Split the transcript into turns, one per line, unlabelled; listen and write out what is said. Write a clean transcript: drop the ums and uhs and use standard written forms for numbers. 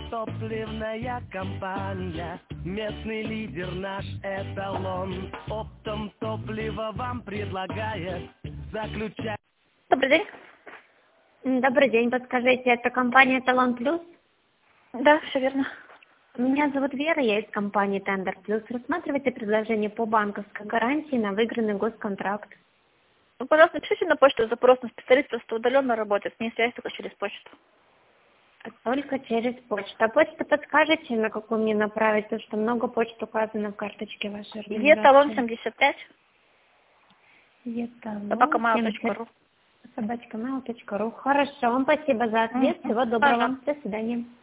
Топливная компания, местный лидер наш эталон. Оптом топливо вам предлагает заключать.
Добрый день.
Добрый день, подскажите, это компания Талон Плюс?
Да, все верно.
Меня зовут Вера, я из компании Тендер Плюс. Рассматривайте предложение по банковской гарантии на выигранный госконтракт.
Вы, пожалуйста, напишите на почту запрос на специалиста, просто удаленно работает, с ней связь только через почту.
Только через почту. А почту подскажете, на какую мне направить, потому что много почт указано в карточке вашей организации.
Талон 75.
Еталон
@mail.ru.
@mail.ru. Хорошо, вам спасибо за ответ. Всего доброго.
Пожалуйста.
До свидания.